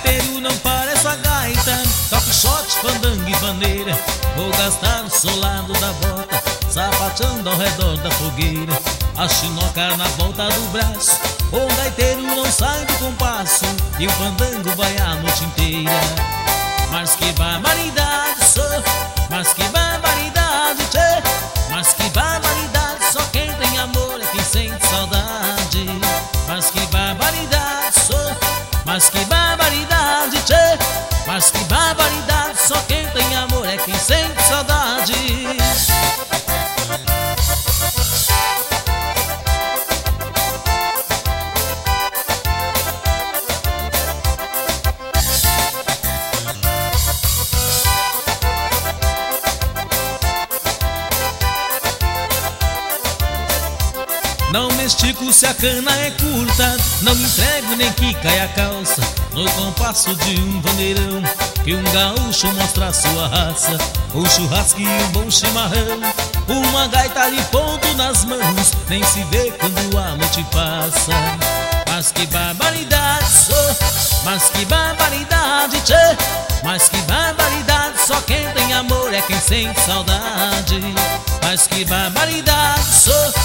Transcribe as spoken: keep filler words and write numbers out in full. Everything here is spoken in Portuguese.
gaiteiro não parece a gaita, toque shot, fandango e vaneira. Vou gastar o solado da bota, sapateando ao redor da fogueira. A chinoca na volta do braço, o gaiteiro não sai do compasso e o fandango vai a noite inteira. Mas que barbaridade, sou, mas que barbaridade, tchê. Mas que barbaridade, só quem tem amor é quem sente saudade. Mas que barbaridade, sou, mas que barbaridade, tchê. Mas que barbaridade, só quem tem amor é quem sente saudade. Não me estico se a cana é curta, não me entrego nem que caia a calça. No compasso de um vaneirão, que um gaúcho mostra a sua raça. Um churrasco e um bom chimarrão, uma gaita de ponto nas mãos, nem se vê quando a noite passa. Mas que barbaridade, sou, mas que barbaridade, tchê. Mas que barbaridade, só quem tem amor é quem sente saudade. Mas que barbaridade, sou,